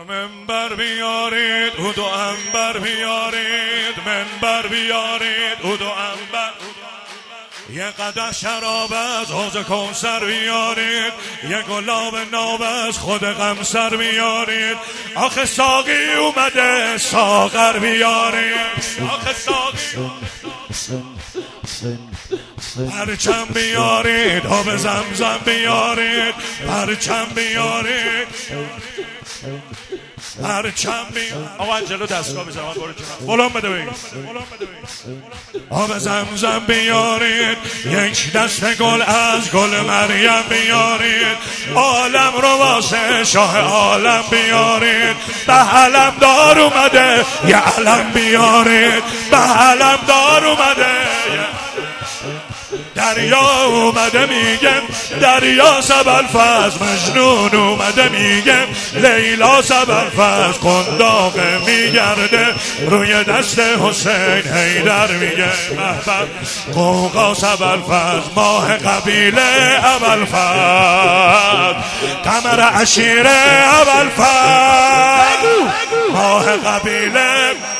منبر بیارید عود و عنبر بیارید، منبر بیارید عود و عنبر، یه قدح شراب از حوض کوثر بیارید، یه گلاب ناب از خود غمسر بیارید. آخه ساقی اومده ساغر بیارید، آخه ساقی پرچم بیارید، آب زمزم بیارید، پرچم بیارید، پرچم بیارید. آقا انجلو دستگاه بزن، من برو کنم بلند بده بگید. آب زمزم بیارید، یک دست گل از گل مریم بیارید، عالم رو واسه شاه عالم بیارید. به علم دار اومده یه علم بیارید، به علم دار اومده دریا اومده میگم دریا سبلفز، مجنون اومده میگم لیلا سبلفز، قنداق میگرده روی دست حسین حیدر میگه محبت قوقا سبلفز، ماه قبیله ابوالفضل، قمر عشیره ابوالفضل، ماه قبیله